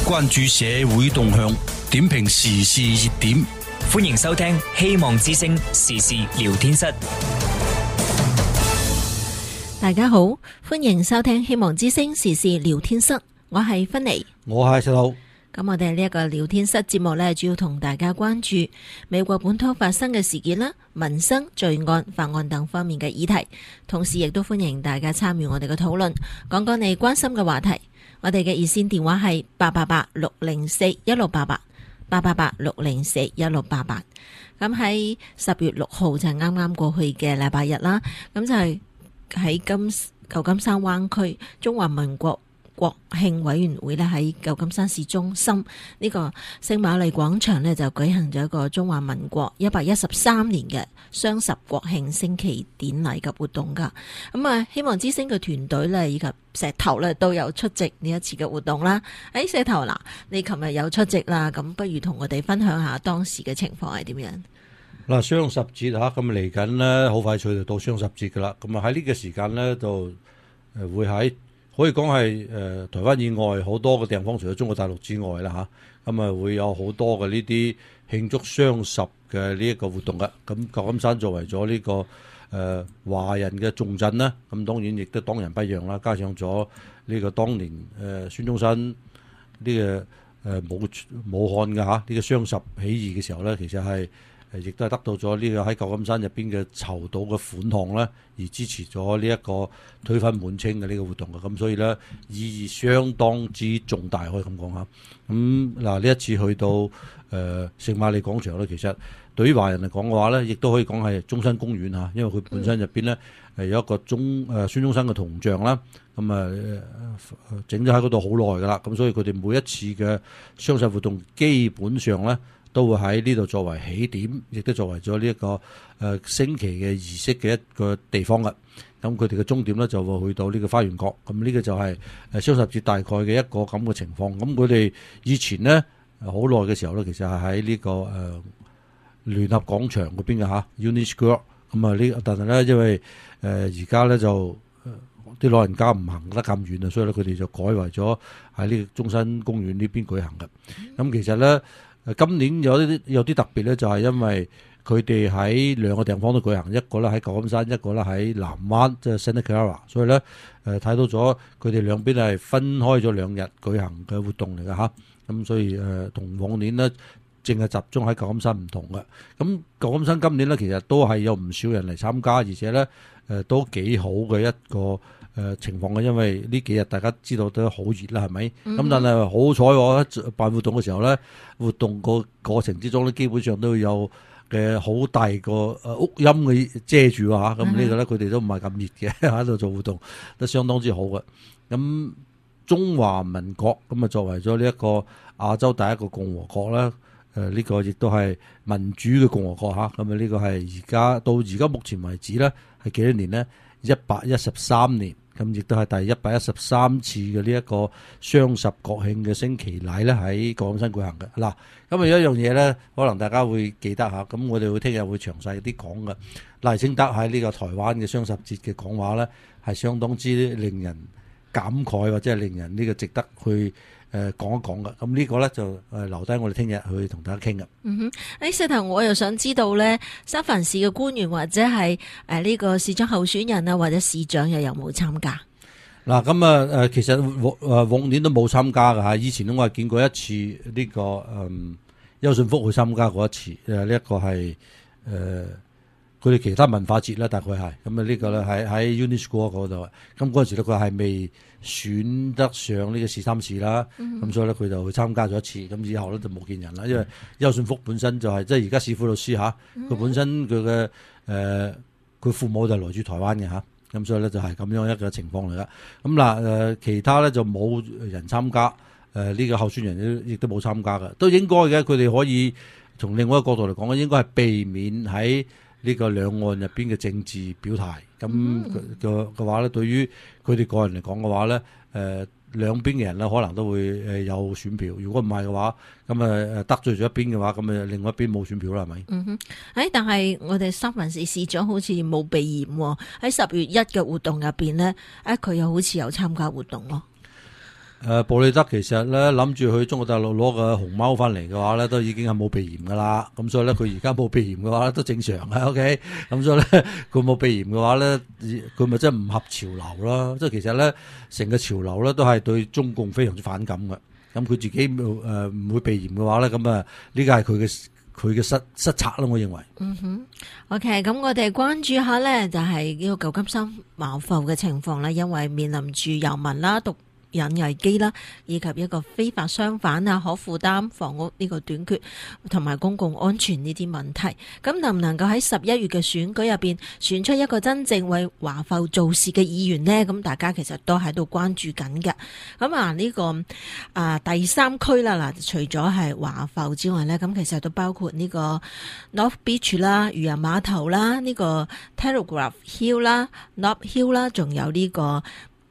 關注社會動向，點評時事熱點。 歡迎收聽希望之聲時事聊天室。 大家好，歡迎收聽希望之聲時事聊天室，我係芬妮， 我係石頭。 咁我哋呢一個聊天室節目呢，主要同大家關注美國本土發生嘅事件啦、民生、罪案、法案等方面嘅議題，同時亦都歡迎大家參與我哋嘅討論，講講你關心嘅話題。我哋嘅熱線電話係888-604-1688。888-604-1688。咁喺10月6號就係啱啱過去嘅禮拜日啦。咁就係喺舊金山灣區中華民國國慶委員會咧，喺舊金山市中心呢個聖瑪麗廣場咧，就舉行咗一個中華民國113年嘅雙十國慶升旗典禮及活動噶。咁啊，希望之聲嘅團隊咧以及石頭咧都有出席呢一次嘅活動啦。石頭嗱，你琴日有出席啦，咁不如同我哋分享下當時嘅情況係點樣？ 嗱，雙十節吓，咁嚟緊咧，好快脆就到雙十節噶啦。咁啊喺呢個時間咧，就會喺可以講係台灣以外好多嘅地方，除咗中國大陸之外啦吓，咁啊會有好多嘅呢啲慶祝雙十嘅呢一個活動嘅。咁舊金山作為咗呢個華人嘅重鎮啦，咁當然亦都當仁不讓啦。加上咗呢個當年孫中山呢個武漢嘅吓呢個雙十起義嘅時候咧，其實係亦都係得到咗呢個喺舊金山入邊嘅籌到嘅款項咧，而支持咗呢一個推翻滿清嘅呢個活動嘅。咁所以咧，意義相當之重大，可以咁講下。咁嗱，呢一次去到聖瑪麗廣場咧，其實對於華人嚟講嘅話咧，亦都可以講係中山公園嚇，因為佢本身入邊咧有一個孫中山嘅銅像啦。咁整咗喺嗰度好耐噶啦。咁所以佢哋每一次嘅雙十活動基本上咧，都會喺呢度作為起點，亦都作為咗呢一個升旗嘅儀式嘅一個地方嘅。咁佢哋嘅終點咧就會去到呢個花園角。咁呢個就係雙十節大概嘅一個咁嘅情況。咁佢哋以前呢，好耐嘅時候咧，其實係喺呢個聯合廣場嗰邊嘅嚇 Union Square。咁啊但係咧因為而家咧就啲老人家唔行得咁遠啊，所以咧佢哋就改為咗喺呢個中山公園呢邊舉行嘅。咁其實咧今年有啲特別咧，就係因為佢哋喺兩個地方都舉行，一個咧喺舊金山，一個咧喺南灣，即係 Santa Clara。所以咧睇到咗佢哋兩邊係分開咗2日舉行嘅活動嚟嘅嚇。咁所以同往年呢，淨係集中喺舊金山唔同嘅。咁舊金山今年咧其實都係有唔少人嚟參加，而且咧都幾好嘅一個情況嘅，因為呢幾日大家知道都好熱啦，係咪？咁但係好彩我辦活動嘅時候咧，活動個過程之中咧，基本上都有好大個屋陰嘅遮住啊！咁呢個咧佢哋都唔係咁熱嘅，喺度做活動都相當之好嘅。咁中華民國咁啊作為咗呢一個亞洲第一個共和國啦，呢個亦都係民主嘅共和國嚇。咁啊呢個係到而家目前為止咧係幾多年呢？113年。咁亦都係第113次嘅呢一個雙十國慶嘅升旗禮咧，喺舊金山舉行嘅。嗱，咁有一樣嘢咧，可能大家會記得下，咁我哋會聽日會詳細啲講嘅。賴清德喺呢個台灣嘅雙十節嘅講話咧，係相當之令人感慨，或者係令人呢個值得去講一講嘅。咁呢個咧就留低我哋聽日去同大家傾嘅。 石頭，我又想知道咧，三藩市嘅官員或者係呢個市長候選人啊，或者市長又有冇參加？ 嗱，咁其實往年都冇參加㗎嚇。以前我係見過一次呢個邱信福去參加過一次。呢一個係佢哋其他文化節啦，大概係咁啊。呢個咧喺 Union Square 嗰度。咁嗰陣時咧，佢係未選得上呢個市三市啦。咁所以咧，佢就去參加咗一次。咁以後咧就冇見人啦。因為邱信福本身就係即係而家市府老師嚇，佢本身佢嘅佢父母就來自台灣嘅嚇。咁所以咧就係咁樣一個情況嚟噶。咁嗱其他咧就冇人參加。呢個候選人亦都冇參加嘅，都應該嘅。佢哋可以從另外一個角度嚟講，應該係避免喺呢個兩岸入邊嘅政治表態。咁嘅話咧，對於佢哋個人嚟講嘅話咧，兩邊嘅人咧可能都會有選票。如果唔係嘅話，咁得罪咗一邊嘅話，咁另外一邊冇選票啦，係咪？ 但係我哋三藩市市長好似冇避嫌喎。喺10月1嘅活動入邊咧，佢又好似有參加活動咯。 布里德其實咧諗住去中國大陸攞個熊貓翻嚟嘅話咧，都已經係冇鼻炎噶啦。咁所以咧，佢而家冇鼻炎嘅話都正常嘅。OK，咁所以咧，佢冇鼻炎嘅話咧，佢咪真係唔合潮流咯。即係其實咧，成個潮流咧都係對中共非常之反感嘅。咁佢自己唔會鼻炎嘅話咧，咁啊呢個係佢嘅失策啦。我認為。 OK， 咁我哋關注下咧，就係呢個舊金山茅埠嘅情況啦，因為面臨住遊民啦、毒癮危機啦，以及一個非法商販啊、可負擔房屋呢個短缺，同埋公共安全呢啲問題。咁能唔能夠喺11月嘅選舉入邊選出一個真正為華埠做事嘅議員呢？咁大家其實都喺度關注緊嘅。咁啊呢個第三區啦，嗱，除咗係華埠之外呢，咁其實都包括呢個 North Beach 啦、漁人碼頭啦、呢個 Telegraph Hill 啦、Nob Hill 啦，仲有呢個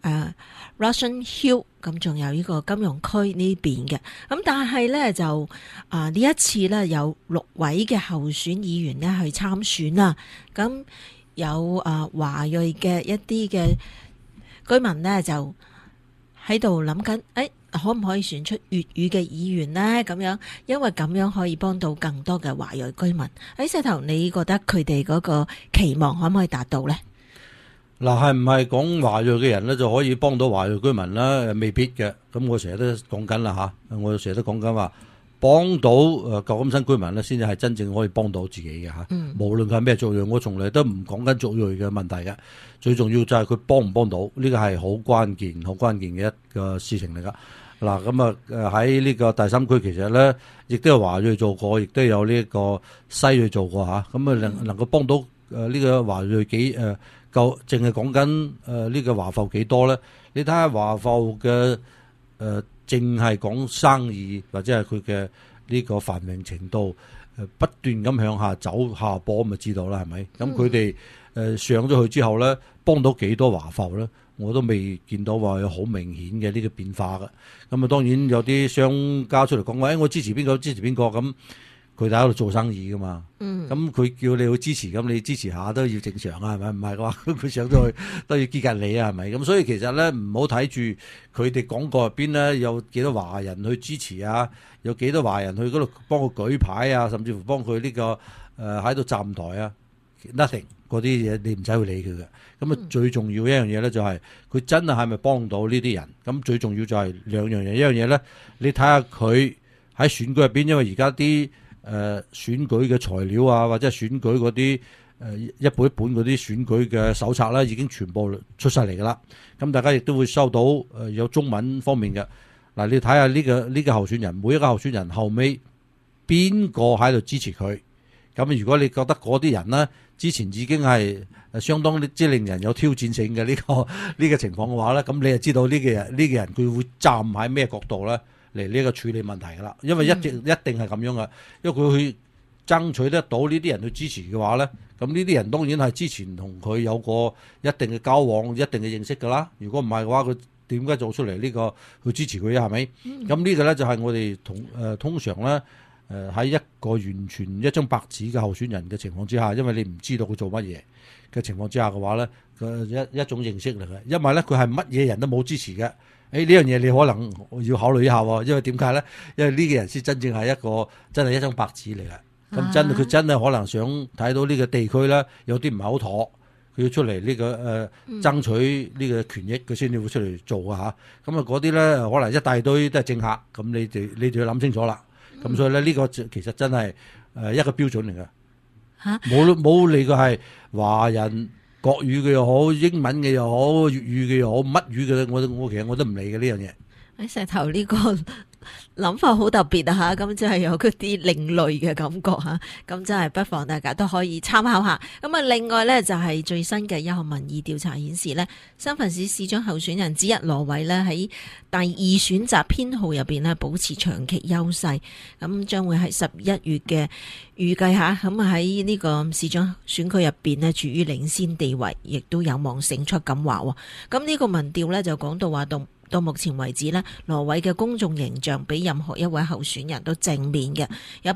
Russian Hill， 咁仲有呢個金融區呢邊嘅。咁但係咧就呢一次咧有6位嘅候選議員咧去參選啦。咁有華裔嘅一啲嘅居民咧就喺度諗緊，可唔可以選出粵語嘅議員呢？咁樣，因為咁樣可以幫到更多嘅華裔居民。喺石頭，你覺得佢哋嗰個期望可唔可以達到呢？ 嗱，係唔係講華裔嘅人咧就可以幫到華裔居民咧？未必嘅。咁我成日都講緊啦嚇，我成日都講緊話幫到舊金山居民咧，先至係真正可以幫到自己嘅嚇。無論佢係咩族裔，我從來都唔講緊族裔嘅問題嘅。最重要就係佢幫唔幫到，呢個係好關鍵、好關鍵嘅一個事情嚟噶。嗱，咁啊喺呢個第三區其實咧，亦都有華裔做過，亦都有呢個西裔做過嚇。咁能夠幫到呢個華裔幾夠，淨係講緊呢個華埠幾多咧？你睇下華埠嘅淨係講生意或者係佢嘅呢個繁榮程度不斷咁向下走下坡，咪知道啦，係咪？咁佢哋上咗去之後咧，幫到幾多華埠咧？我都未見到話有好明顯嘅呢個變化嘅。咁啊，當然有啲商家出嚟講話，我支持邊個支持邊個咁。佢哋喺度做生意噶嘛，咁佢叫你去支持，咁你支持下都要正常啊，係咪？唔係嘅話，佢上咗去都要結格你啊，係咪？咁所以其實咧，唔好睇住佢哋廣告入邊咧有幾多華人去支持啊，有幾多華人去嗰度幫佢舉牌啊，甚至乎幫佢呢個喺度站台啊 ，nothing 嗰啲嘢你唔使去理佢嘅。咁啊，最重要一樣嘢咧就係佢真係咪幫到呢啲人？咁最重要就係兩樣嘢，一樣嘢咧，你睇下佢喺選舉入邊，因為而家啲選舉嘅材料啊，或者係選舉嗰啲一本一本嗰啲選舉嘅手冊啦，已經全部出晒嚟噶啦。咁大家亦都會收到有中文方面嘅。嗱，你睇下呢個候選人，每一個候選人後尾邊個喺度支持佢？咁如果你覺得嗰啲人呢，之前已經係相當之令人有挑戰性嘅呢個情況嘅話咧，咁你就知道呢個人佢會站喺咩角度咧？嚟呢個處理問題㗎啦，因為一定係咁樣噶，因為佢去爭取得到呢啲人去支持嘅話咧，咁呢啲人當然係之前同佢有過一定嘅交往、一定嘅認識㗎啦。如果唔係嘅話，佢點解做出嚟呢個去支持佢啊？係咪？咁呢個咧就係我哋通常咧喺一個完全一張白紙嘅候選人嘅情況之下，因為你唔知道佢做乜嘢嘅情況之下嘅話咧，一種認識嚟嘅。因為咧佢係乜嘢人都冇支持嘅。呢樣嘢你可能要考慮一下喎，因為點解咧？因為呢個人先真正係真係一張白紙嚟嘅。咁佢真係可能想睇到呢個地區咧有啲唔係好妥，佢要出嚟呢個爭取呢個權益，佢先至會出嚟做啊嚇。咁啊嗰啲咧可能一大堆都係政客，咁你就要諗清楚啦。咁所以咧呢個其實真係一個標準嚟嘅嚇，冇理佢係華人。國語嘅又好，英文嘅又好，粵語嘅又好，乜語嘅我其實我都唔理嘅呢樣嘢。 喺石頭呢個諗法好特別啊吓，咁即係有嗰啲另類嘅感覺吓，咁真係不妨大家都可以參考下。咁啊，另外呢，就係最新嘅一項民意調查顯示呢，三藩市市長候選人之一羅偉呢，喺第二選擇編號入邊呢，保持長期優勢，咁將會喺11月嘅預計下，咁喺呢個市長選舉入邊呢，處於領先地位，亦都有望勝出咁話。咁呢個民調呢，就講到話到目前為止呢，羅偉嘅公眾形象比任何一位候選人都正面嘅，有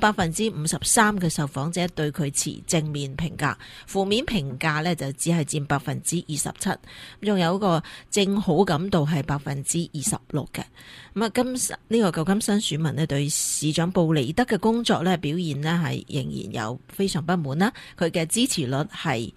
53%嘅受訪者對佢持正面評價，負面評價呢就只係佔27%，仲有一個正好感度係26%嘅。咁啊，呢個舊金山選民呢對市長布尼德嘅工作呢表現呢係仍然有非常不滿啦。佢嘅支持率係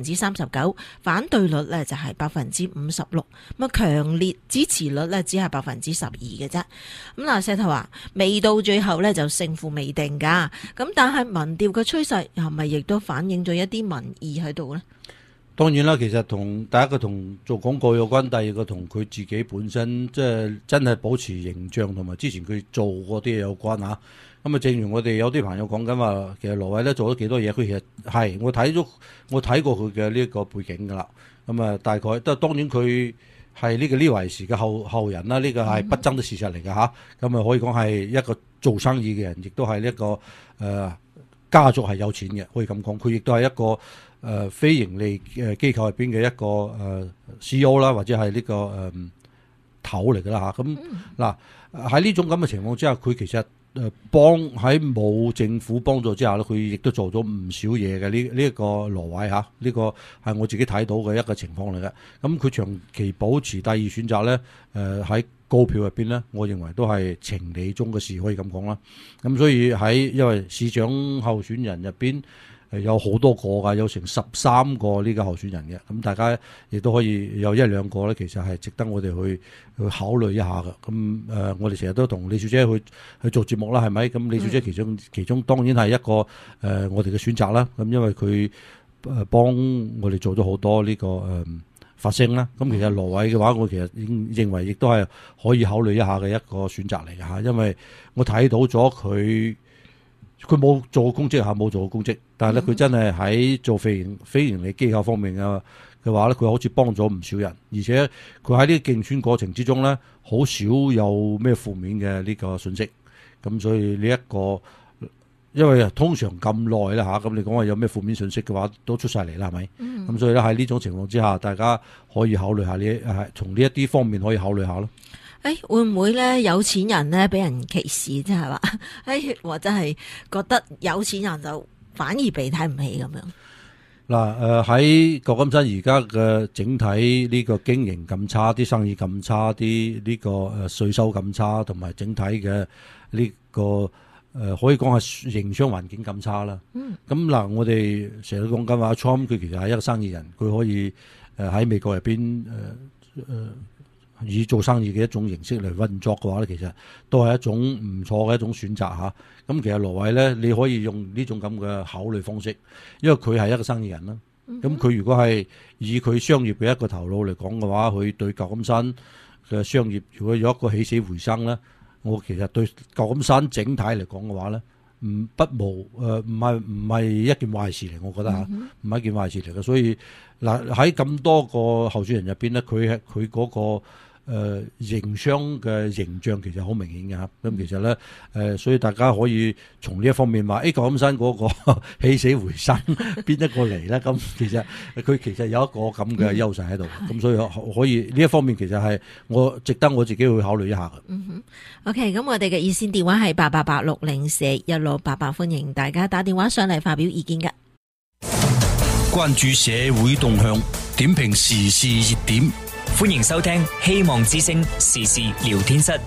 39%，反對率呢就係56%，咁啊強烈支持率呢只係12%嘅啫。咁嗱，石頭話未到最後呢就勝負未定噶，咁但係民調嘅趨勢係咪亦都反映咗一啲民意喺度呢？ 當然啦，其實第一個同做廣告有關，第二個同佢自己本身即係真係保持形象同埋之前佢做嗰啲嘢有關嚇。咁啊，正如我哋有啲朋友講緊話，其實羅偉咧做咗幾多嘢，佢其實係我睇過佢嘅呢個背景㗎啦。咁啊，大概當然佢係呢個呢維時嘅後人啦，呢個係不爭的事實嚟㗎嚇。咁啊，可以講係一個做生意嘅人，亦都係呢一個家族係有錢嘅，可以咁講。佢亦都係一個非盈利機構入邊嘅一個CEO 啦，或者係呢個頭嚟㗎啦嚇。咁嗱喺呢種咁嘅情況之下，佢其實喺冇政府幫助之下咧，佢亦都做咗唔少嘢嘅。呢一個羅偉嚇，呢個係我自己睇到嘅一個情況嚟嘅。咁佢長期保持第二選擇咧，喺高票入邊咧，我認為都係情理中嘅事，可以咁講啦。咁所以因為市長候選人入邊有好多個㗎，有成13個呢個候選人嘅，咁大家亦都可以有一兩個咧，其實係值得我哋去考慮一下嘅。咁我哋成日都同李小姐去做節目啦，係咪？咁李小姐其中當然係一個我哋嘅選擇啦。咁因為佢幫我哋做咗好多呢個發聲啦。咁其實羅偉嘅話，我其實認為亦都係可以考慮一下嘅一個選擇嚟嘅嚇，因為我睇到咗佢冇做過公職嚇，冇做過公職，但係咧佢真係喺做非盈利機構方面嘅話咧，佢好似幫咗唔少人，而且佢喺呢個競選過程之中咧，好少有咩負面嘅呢個信息。咁所以呢一個，因為通常咁耐啦嚇，咁你講話有咩負面信息嘅話，都出晒嚟啦，係咪？咁所以咧喺呢種情況之下，大家可以考慮下從呢一啲方面可以考慮下咯。 會唔會咧有錢人咧俾人歧視，即係話或者係覺得有錢人就反而被睇唔起咁樣？嗱， 喺舊金山而家嘅整體呢個經營咁差，啲生意咁差，啲呢個稅收咁差，同埋整體嘅呢個可以講係營商環境咁差啦。咁嗱，我哋成日都講緊話 Trump 佢其實係一個生意人，佢可以喺美國入邊以做生意嘅一種形式嚟運作嘅話咧，其實都係一種唔錯嘅一種選擇嚇。咁其實羅偉咧，你可以用呢種咁嘅考慮方式，因為佢係一個生意人啦。咁佢如果係以佢商業嘅一個頭腦嚟講嘅話，佢對舊金山嘅商業如果有一個起死回生咧，我其實對舊金山整體嚟講嘅話咧，唔係一件壞事嚟，我覺得嚇，唔係一件壞事嚟嘅。所以嗱喺咁多個候選人入邊咧，佢嗰個營商嘅形象其實好明顯嘅嚇。咁其實咧所以大家可以從呢一方面話，舊金山嗰個起死回生邊一個嚟咧？咁其實佢其實有一個咁嘅優勢喺度，咁所以可以呢一方面其實係值得我自己去考慮一下嘅。 OK， 咁我哋嘅熱線電話係888-604-1688，歡迎大家打電話上嚟發表意見嘅。 關注社會動向，點評時事熱點。 歡迎收聽希望之聲時事聊天室。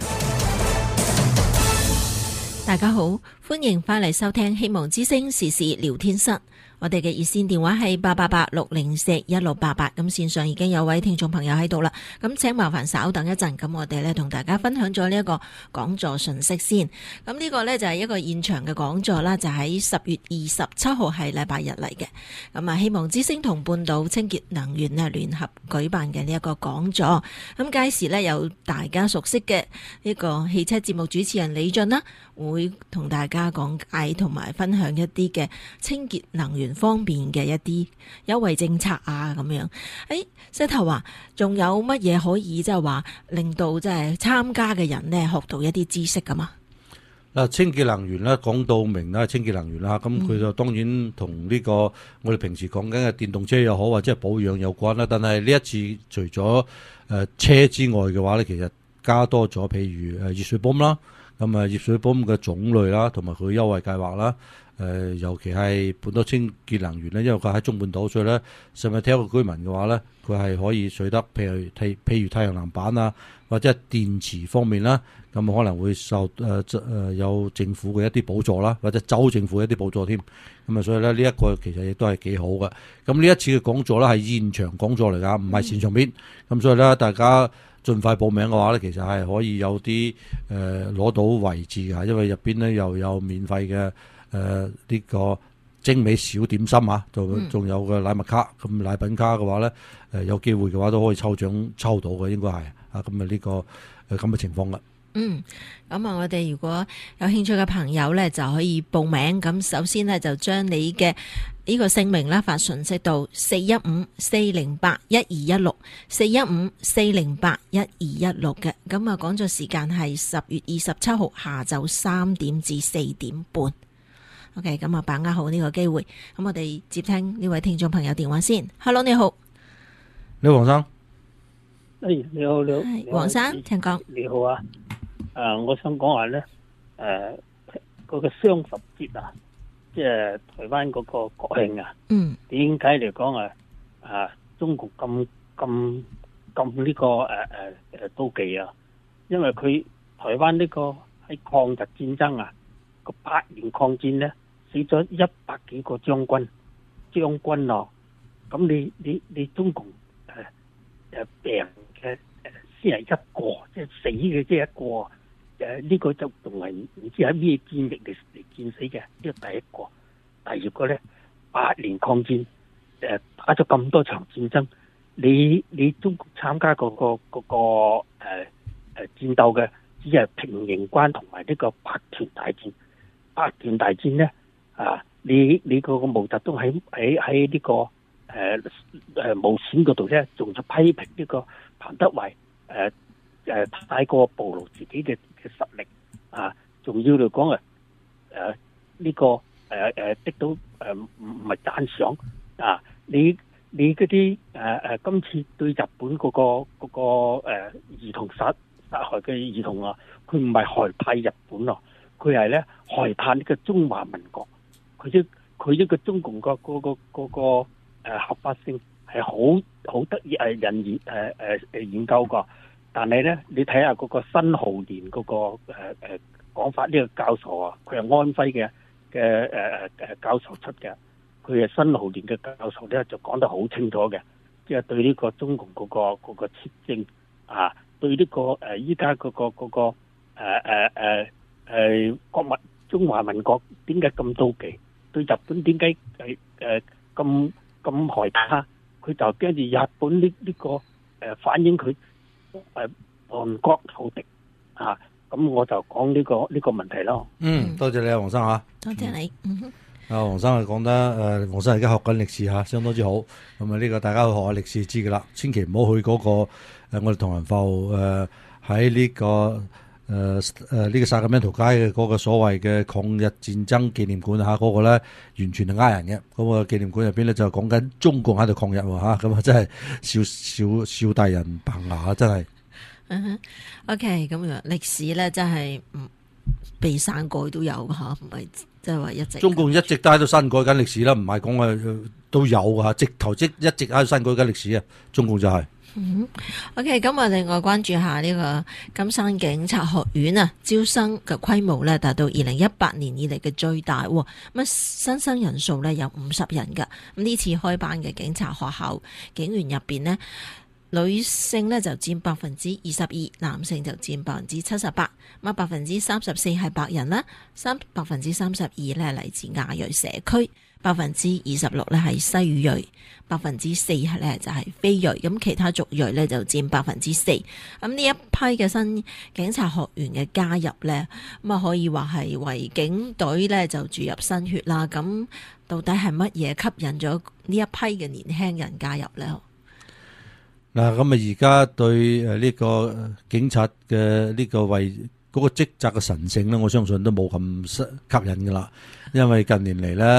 大家好，歡迎翻嚟收聽希望之聲時事聊天室。我哋嘅熱線電話係888-604-1688，咁線上已經有位聽眾朋友喺度啦，咁請麻煩稍等一陣，咁我哋呢同大家分享咗呢一個講座信息先。咁呢個呢就係一個現場嘅講座啦，就喺10月27號係禮拜日嚟嘅。咁啊，希望之聲同半島清潔能源呢聯合舉辦嘅呢一個講座。咁屆時呢有大家熟悉嘅呢個汽車節目主持人李俊啦，會同大家講解同埋分享一啲嘅清潔能源方面嘅一啲優惠政策啊，咁樣。石頭話仲有乜嘢可以即係話令到即係參加嘅人呢學到一啲知識噶嘛？ 嗱，清潔能源咧講到明啦，清潔能源啦，咁佢就當然同呢個我哋平時講緊嘅電動車又好或者係保養有關啦。但係呢一次除咗車之外嘅話咧，其實加多咗，譬如熱水泵啦，咁熱水泵嘅種類啦，同埋佢優惠計劃啦。尤其係半島清潔能源咧，因為佢喺中半島，所以咧上面聽一個居民嘅話咧，佢係可以取得譬如太陽能板啊，或者係電池方面啦，咁可能會受有政府嘅一啲補助啦，或者州政府一啲補助添。咁啊，所以咧呢一個其實亦都係幾好嘅。咁呢一次嘅講座咧係現場講座嚟㗎，唔係線上邊。咁所以咧大家盡快報名嘅話咧，其實係可以有啲攞到位置㗎，因為入邊咧又有免費嘅。呢個精美小點心啊，仲有個禮物卡，咁禮品卡嘅話咧，有機會嘅話都可以抽獎抽到嘅，應該係啊，咁啊呢個咁嘅情況啦。 咁啊，我哋如果有興趣嘅朋友咧，就可以報名。咁首先呢，就將你嘅呢個姓名啦發信息到415-408-1216 415-408-1216嘅。咁啊，講座時間係10月27號下晝3點至4點半。OK， 咁啊，把握好呢個機會。咁我哋接聽呢位聽眾朋友電話先。Hello， 你好， 你好黃生。 你好， 黃生，請講。 你好啊，我想講下咧，嗰個雙十節啊，即係台灣嗰個國慶啊，點解嚟講中國咁呢個妒忌啊？因為佢台灣呢個喺抗日戰爭啊，個8年抗戰咧，死咗100幾個將軍咯。咁你中共病嘅先係一個，即係死嘅即係一個。呢個就仲係唔知喺咩戰役嚟戰死嘅，呢個第一個。第二個咧，8年抗戰，打咗咁多場戰爭，你中國參加嗰個戰鬥嘅，只係平型關同埋呢個百團大戰。百團大戰咧，你嗰個毛澤東喺呢個無線嗰度咧，仲就批評呢個彭德懷太過暴露自己嘅實力仲要嚟講呢個得到唔係讚賞你嗰啲今次對日本嗰個兒童殺害嘅兒童啊，佢唔係害怕日本咯，佢係咧害怕呢個中華民國，佢呢個中共個合法性係好得意研究過。但係咧，你睇下嗰個新浩年嗰個講法，呢個教授啊，佢係安徽嘅教授出嘅，佢係新浩年嘅教授咧，就講得好清楚嘅，即係對呢個中共嗰個設政對呢個依家嗰個國民中華民國點解咁妒忌，對日本點解咁害怕，佢就驚住日本呢個反映佢。韓國土敵咁我就講呢個問題咯。 多謝你啊，黃生吓。 多謝你。 黃生係講得黃生而家學緊歷史吓，相當之好。咁呢個大家去學下歷史知噶啦，千祈唔好去嗰個我哋同仁埠喺呢個呢個薩克咩圖街嘅嗰個所謂嘅抗日戰爭紀念館嗰個咧完全係人嘅。嗰個紀念館入邊咧就講緊中共喺度抗日咁真係笑大人棚牙真係。 OK， 咁樣歷史咧真係被刪改都有吓，唔係即係話一直。中共一直都喺度刪改緊歷史啦，唔係講都有直頭一直喺度刪改緊歷史啊！中共就係。 OK， 咁我另外關注下呢個金山警察學院招生嘅規模咧達到2018年以嚟嘅最大，咁新生人數咧有50人噶。咁呢次開班嘅警察學校警員入邊呢，女性咧就佔22%，男性就佔78%，咁34%係白人啦，32%咧嚟自亞裔社區。26%咧係西語裔，4%咧就係非裔，咁其他族裔咧就佔4%。咁呢一批嘅新警察學員嘅加入咧，咁可以話係為警隊咧就注入新血啦。咁到底係乜嘢吸引咗呢一批嘅年輕人加入咧？ 嗱，咁而家對呢個警察嘅呢個為嗰個職責嘅神聖咧，我相信都冇咁吸引噶啦。因為近年嚟咧，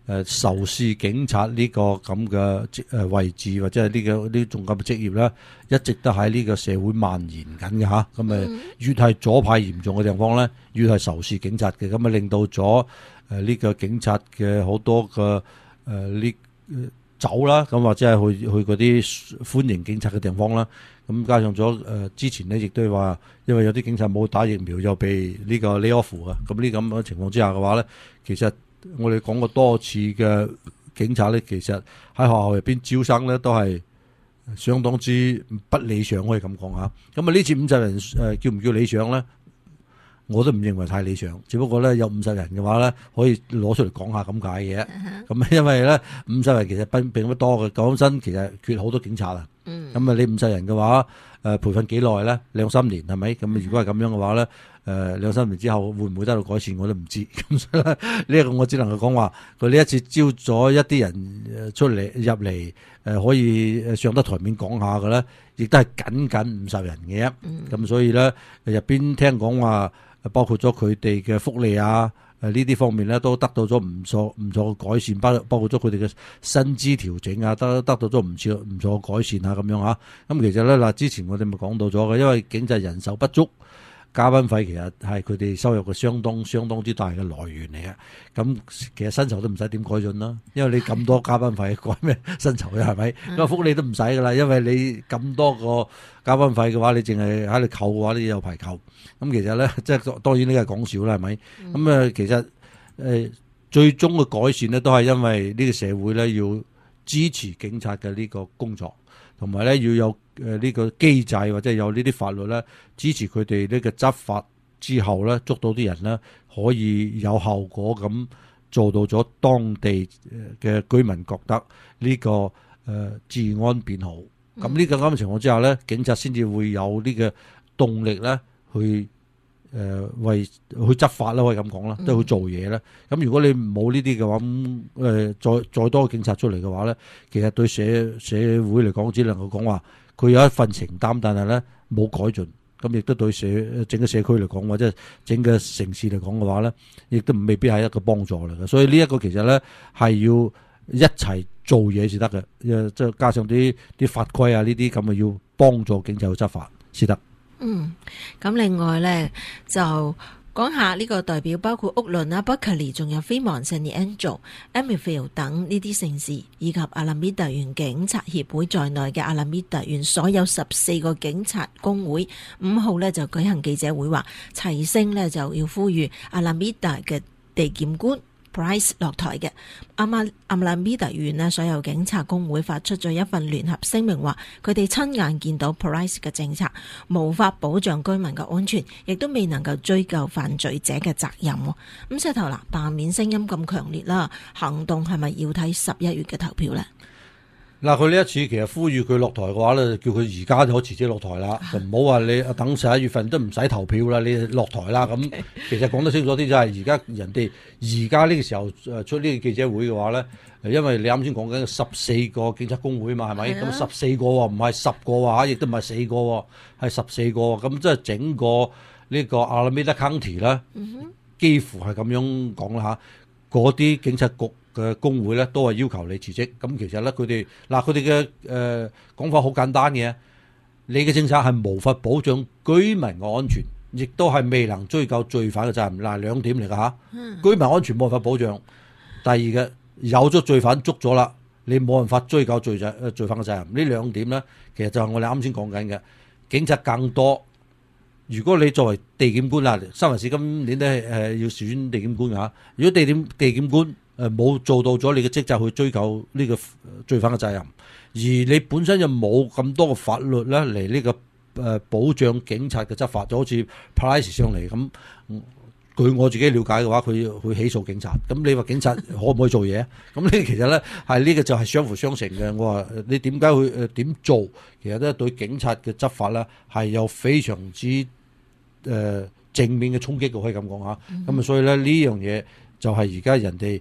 仇視警察呢個咁嘅位置或者係呢種咁嘅職業咧，一直都喺呢個社會蔓延緊嘅嚇。咁越係左派嚴重嘅地方咧，越係仇視警察嘅，咁令到咗呢個警察嘅好多嘅走啦，咁或者係去嗰啲歡迎警察嘅地方啦。咁加上咗之前呢，亦都係話，因為有啲警察冇打疫苗又被呢個 lay off 啊。咁呢咁嘅情況之下嘅話咧，其實我哋講過多次嘅警察咧，其實喺學校入邊招生咧都係相當之不理想，可以咁講嚇。咁呢次50人叫唔叫理想咧？我都唔認為太理想，只不過咧有50人嘅話咧，可以攞出嚟講下咁解嘅。咁因為咧50人其實並不多嘅，講真其實缺好多警察啊。咁你50人嘅話，培訓幾耐咧？2-3年係咪？咁如果係咁樣嘅話咧，2-3年之後會唔會得到改善我都唔知。咁所以咧呢一個我只能夠講話，佢呢一次招咗一啲人出嚟入嚟，可以上得台面講下嘅咧，亦都係僅50人嘅。咁所以咧入邊聽講話，包括咗佢哋嘅福利啊，呢啲方面咧都得到咗唔錯嘅改善，包括咗佢哋嘅薪資調整啊，得到咗唔錯嘅改善啊，咁樣嚇。咁其實咧嗱，之前我哋咪講到咗嘅，因為警察人手不足，加班費其實係佢哋收入嘅相當之大嘅來源嚟嘅。咁其實薪酬都唔使點改進啦，因為你咁多加班費改咩薪酬嘅係咪？咁福利都唔使噶啦，因為你咁多個加班費嘅話，你淨係喺度扣嘅話，你有排扣。咁其實咧，即係當然呢個係講笑啦，係咪？咁其實最終嘅改善咧，都係因為呢個社會咧要支持警察嘅呢個工作，同埋咧要有呢個機制或者有呢啲法律咧支持佢哋呢個執法之後咧，捉到啲人咧可以有效果咁做到咗當地嘅居民覺得呢個治安變好。咁呢個咁嘅情況之下咧，警察先至會有呢個動力咧去執法啦，可以咁講啦，都係去做嘢啦。咁如果你冇呢啲嘅話，再多警察出嚟嘅話咧，其實對社會嚟講，只能夠講話佢有一份承擔，但係咧冇改進。咁亦都對整個社區嚟講，或者整個城市嚟講嘅話咧，亦都未必係一個幫助嚟嘅。所以呢一個其實咧係要一齊做嘢先得嘅，即係加上啲法規啊呢啲咁啊，要幫助警察去執法先得。 咁另外咧就講下呢個代表包括屋崙啦、Berkeley 仲有 Fremont、San Angelo、Amityville 等呢啲城市，以及阿拉米達縣警察協會在內嘅阿拉米達縣所有14個警察工會5號咧就舉行記者會，話齊聲咧就要呼籲阿拉米達嘅地檢官Price 落台嘅。阿拉米達縣呢，所有警察工會發出咗一份聯合聲明，話佢哋親眼見到 Price 嘅政策無法保障居民嘅安全，亦都未能夠追究犯罪者嘅責任。咁石頭嗱，罷免聲音咁強烈啦，行動係咪要睇11月嘅投票呢？ 嗱，佢呢一次其實呼籲佢落台嘅話咧，叫佢而家就可以辭職落台啦，就唔好話你等11月份都唔使投票啦，你落台啦。咁其實講得清楚啲就係而家人哋而家呢個時候出呢個記者會嘅話咧，因為你啱先講緊14個警察工會嘛，係咪？咁14個喎，唔係10個喎，亦都唔係4個喎，係14個。咁即係整個呢個 Alameda County 啦，幾乎係咁樣講啦嚇。嗰啲警察局嘅工會咧都係要求你辭職。咁其實咧佢哋嘅講法好簡單嘅，你嘅政策係無法保障居民嘅安全，亦都係未能追究罪犯嘅責任。嗱，兩點嚟㗎嚇，居民安全冇辦法保障。第二嘅有咗罪犯捉咗啦，你冇辦法追究罪犯嘅責任。呢兩點咧，其實就係我哋啱先講緊嘅。警察更多。如果你作為地檢官啦，三藩市今年咧要選地檢官嚇，如果地檢官冇做到咗你嘅職責去追究呢個罪犯嘅責任，而你本身又冇咁多嘅法律咧嚟呢個保障警察嘅執法，就好似 Price 上嚟咁。據我自己了解嘅話，佢起訴警察。咁你話警察可唔可以做嘢？咁呢其實咧係呢個就係相輔相成嘅。我話你點解會點做？其實咧對警察嘅執法咧係有非常之正面嘅衝擊嘅，可以咁講嚇。咁所以咧呢樣嘢就係而家人哋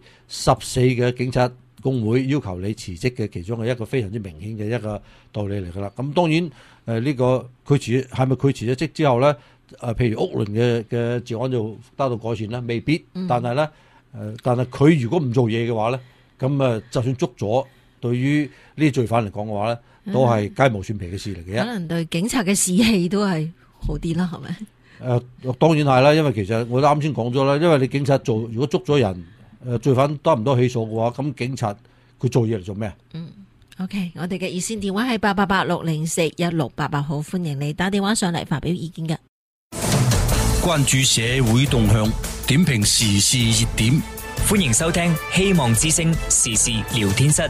14嘅警察工會要求你辭職嘅其中嘅一個非常之明顯嘅一個道理嚟㗎啦。咁當然呢個佢係咪佢辭咗職之後咧？譬如屋崙嘅治安就得到改善啦，未必。但係咧，但係佢如果唔做嘢嘅話咧， 咁啊，就算捉咗，對於呢啲罪犯嚟講嘅話咧，都係雞毛蒜皮嘅事嚟嘅。 可能對警察嘅士氣都係好啲啦，係咪？ 當然係啦，因為其實我啱先講咗啦，因為你警察如果捉咗人，罪犯多唔多起訴嘅話，咁警察佢做嘢嚟做咩啊 ？OK， 我哋嘅熱線電話係888-604-1688，好歡迎你打電話上嚟發表意見嘅。 關注社會動向，點評時事熱點， 歡迎收聽希望之聲時事聊天室。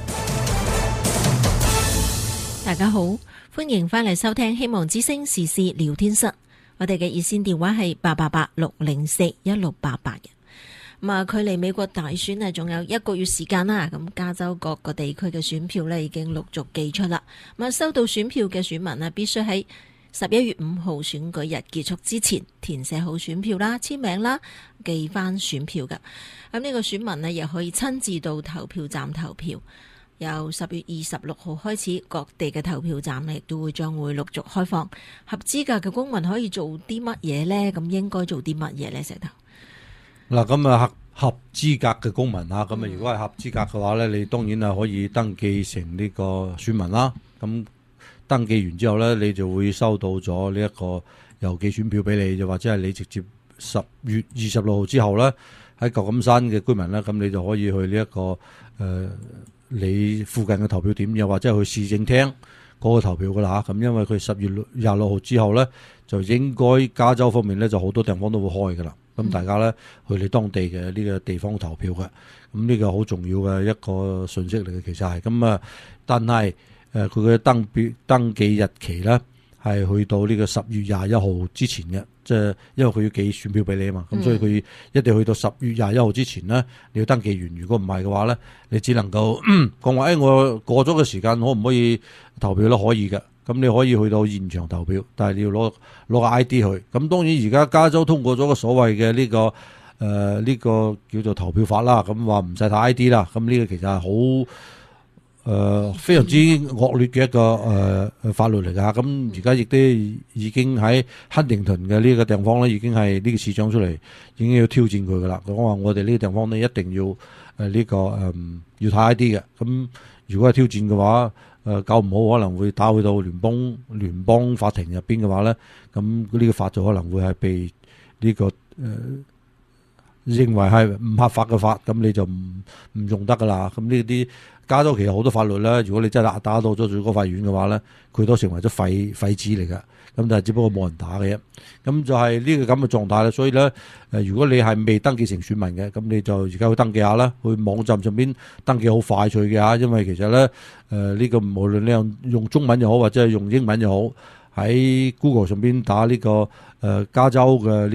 大家好，歡迎翻嚟收聽希望之聲時事聊天室。我哋嘅熱線電話係888-604-1688嘅。咁啊，距離美國大選啊，仲有1個月時間啦。咁加州各個地區嘅選票呢已經陸續寄出啦。咁啊，收到選票嘅選民啊，必須喺11月5號選舉日結束之前填寫好選票啦、簽名啦、寄翻選票㗎。咁呢個選民呢，亦可以親自到投票站投票。由10月26號開始，各地嘅投票站亦都將會陸續開放。合資格嘅公民可以做啲乜嘢呢？咁應該做啲乜嘢呢？石頭嗱，咁啊合資格嘅公民啊，咁啊如果係合資格嘅話咧，你當然係可以登記成呢個選民啦。咁登記完之後咧，你就會收到咗呢一個郵寄選票俾你，又或者係你直接10月26號之後咧，喺舊金山嘅居民咧，咁你就可以去呢一個你附近嘅投票點，又或者係去市政廳嗰個投票噶啦嚇。咁因為佢10月26號之後咧，就應該加州方面咧就好多地方都會開噶啦。咁大家咧去你當地嘅呢個地方投票嘅，咁呢個好重要嘅一個信息嚟嘅，其實係咁啊。但係佢嘅登記日期咧係去到呢個10月21號之前嘅，即係因為佢要寄選票俾你啊嘛，咁所以佢一定要去到10月21號之前咧，你要登記完。如果唔係嘅話咧，你只能夠講話我過咗嘅時間可唔可以投票咧？可以嘅。咁你可以去到現場投票，但係你要攞個 ID 去。咁當然而家加州通過咗個所謂嘅呢個叫做投票法啦，咁話唔使睇 ID 啦。咁呢個其實係好非常之惡劣嘅一個法律嚟㗎。咁而家亦都已經喺亨廷頓嘅呢個地方咧，已經係呢個市長出嚟已經要挑戰佢㗎啦。講話我哋呢個地方咧一定要要睇 ID 嘅。咁如果係挑戰嘅話，搞唔好可能會打去到聯邦法庭入邊嘅話咧，咁呢個法就可能會係被呢個認為係唔合法嘅法，咁你就唔用得噶啦。咁呢啲加州其實好多法律咧，如果你真係打到咗最高法院嘅話咧，佢都成為咗廢紙嚟噶。咁但係只不過冇人打嘅啫。咁就係呢個咁嘅狀態啦。所以咧，如果你係未登記成選民嘅，咁你就而家去登記下啦。去網站上邊登記好快脆嘅嚇，因為其實咧，呢個無論你用中文又好，或者係用英文又好，喺 Google 上邊打呢個加州嘅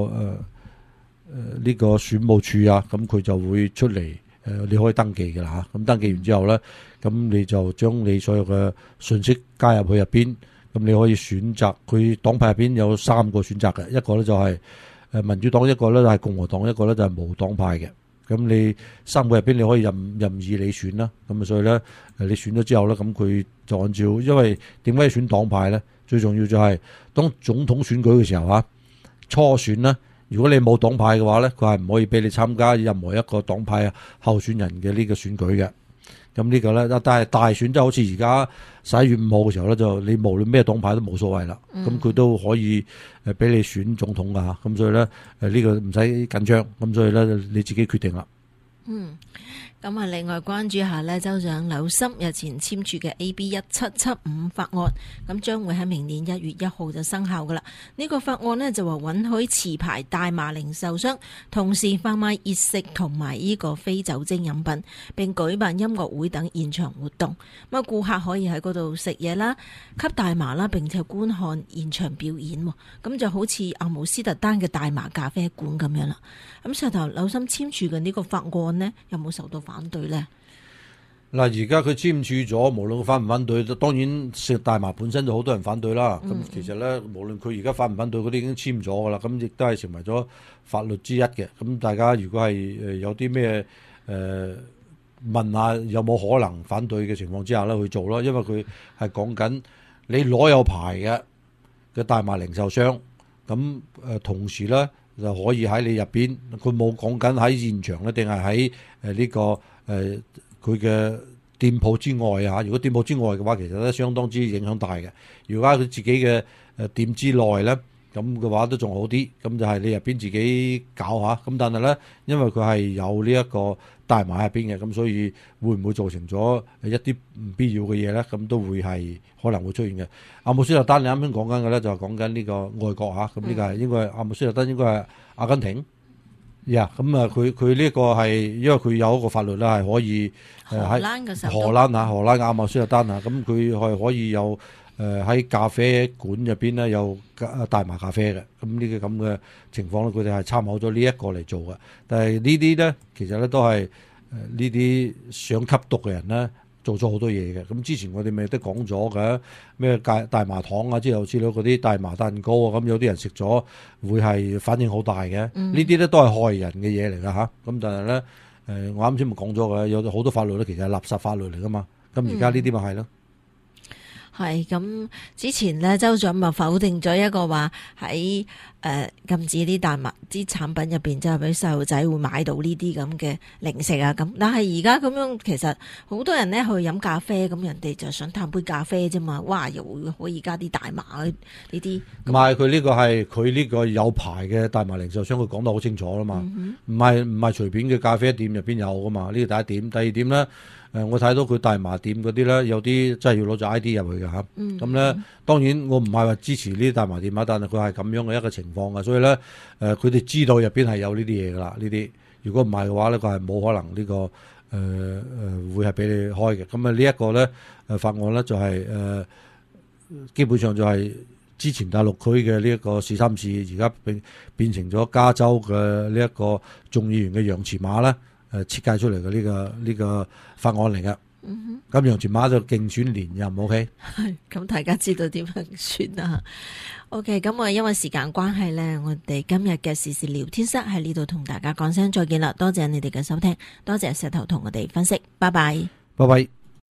呢個選務處啊，咁佢就會出嚟你可以登記嘅啦嚇。咁登記完之後咧，咁你就將你所有嘅信息加入去入邊。咁你可以選擇，佢黨派入邊有3個選擇嘅，一個咧就係民主黨，一個咧就係共和黨，一個咧就係無黨派嘅。咁你3個入邊你可以任意你選啦。咁啊，所以咧你選咗之後咧，咁佢就按照，因為點解要選黨派咧？最重要就係當總統選舉嘅時候啊，初選咧，如果你冇黨派嘅話咧，佢係唔可以俾你參加任何一個黨派候選人嘅呢個選舉嘅。咁呢個咧，但係大選即係好似而家11月5號嘅時候咧，就你無論咩黨派都冇所謂啦。咁佢都可以俾你選總統噶嚇。咁所以咧呢個唔使緊張。咁所以咧你自己決定啦。 咁啊，另外關注下呢，州長紐森日前簽署嘅 AB1775 法案，咁將會喺明年1月1號就生效噶啦。呢個法案呢，就話允許持牌大麻零售商同時販賣熱食同埋呢個非酒精飲品，並舉辦音樂會等現場活動。咁啊，顧客可以喺嗰度食嘢啦、吸大麻啦，並且觀看現場表演。咁就好似阿姆斯特丹嘅大麻咖啡館咁樣啦。咁石頭紐森簽署嘅呢個法案呢，有冇受到反對呢？ 嗱，而家佢簽署咗，無論佢反唔反對，當然食大麻本身就好多人反對啦。咁其實咧，無論佢而家反唔反對，嗰啲已經簽咗噶啦。咁亦都係成為咗法律之一嘅。咁大家如果係有啲咩問下有冇可能反對嘅情況之下咧，去做咯。因為佢係講緊你攞有牌嘅大麻零售商，咁同時咧就可以喺你入邊，佢冇講緊喺現場咧，定係喺呢個佢嘅店鋪之外啊。如果店鋪之外嘅話，其實咧相當之影響大嘅。如果喺佢自己嘅店之內咧，咁嘅話都仲好啲。咁就係你入邊自己搞下。咁但係咧，因為佢係有呢一個大麻入邊嘅，咁所以會唔會造成咗一啲唔必要嘅嘢咧？咁都會係可能會出現嘅。阿姆斯特丹你啱啱講緊嘅咧，就係講緊呢個外國嚇。咁呢個係應該係阿姆斯特丹，應該係阿根廷。呀，咁啊，佢呢個係因為佢有一個法律咧，係可以喺荷蘭阿姆斯特丹啊，咁佢係可以有喺咖啡館入邊咧有大麻咖啡嘅。咁呢個咁嘅情況咧，佢哋係參考咗呢一個嚟做嘅。但係呢啲咧，其實咧都係呢啲想吸毒嘅人咧做咗好多嘢嘅。咁之前我哋咪都講咗嘅，咩大麻糖啊之類嗰啲大麻蛋糕啊，咁有啲人食咗會係反應好大嘅。呢啲咧都係害人嘅嘢嚟㗎嚇。咁但係咧我啱先咪講咗嘅，有好多法律咧其實係垃圾法律嚟㗎嘛。咁而家呢啲咪係咯。 係咁，之前咧州長咪否定咗一個話喺禁止啲大麻啲產品入邊，即係俾細路仔會買到呢啲咁嘅零食啊咁。但係而家咁樣，其實好多人咧去飲咖啡，咁人哋就想嘆杯咖啡啫嘛。哇，又會可以加啲大麻呢啲。唔係，佢呢個係佢呢個有牌嘅大麻零售商，佢講得好清楚啦嘛。唔係隨便嘅咖啡店入邊有噶嘛。呢個第一點，第二點咧。我睇到佢大麻店嗰啲咧，有啲真係要攞咗 ID 入去嘅嚇。咁咧，當然我唔係話支持呢啲大麻店啊，但係佢係咁樣嘅一個情況嘅，所以咧，佢哋知道入邊係有呢啲嘢噶啦。呢啲如果唔係嘅話咧，佢係冇可能呢個會係俾你開嘅。咁啊，呢一個咧法案咧就係基本上就係之前大陸區嘅呢一個試三市，而家變成咗加州嘅呢一個眾議員嘅楊馳馬咧。設計出嚟嘅呢個法案嚟噶，咁楊馳馬就競選連任 ，OK？ 係，咁大家知道點樣選啊 ？OK， 咁我因為時間關係呢，我哋今日嘅時事聊天室喺呢度同大家講聲再見啦，多謝你哋嘅收聽，多謝石頭同我哋分析，拜拜， 拜拜。